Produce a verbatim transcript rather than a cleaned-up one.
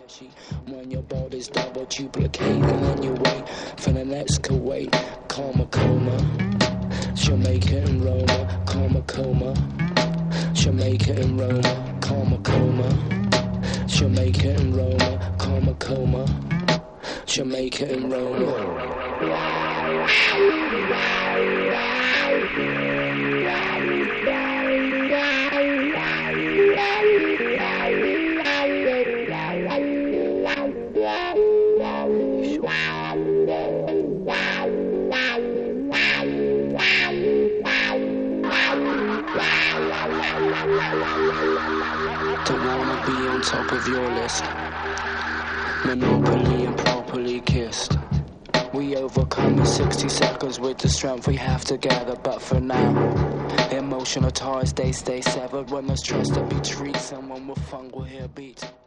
When your body's double duplicating and you wait for the next Kuwait, coma coma, Jamaica and Roma, coma coma, Jamaica and Roma, coma coma, Jamaica and Roma, coma coma, Jamaica and Roma. Don't wanna be on top of your list, monopoly and properly kissed. We overcome in sixty seconds with the strength we have together. But for now, emotional ties, they stay severed. When there's trust to be treated, someone with fun will hear beat.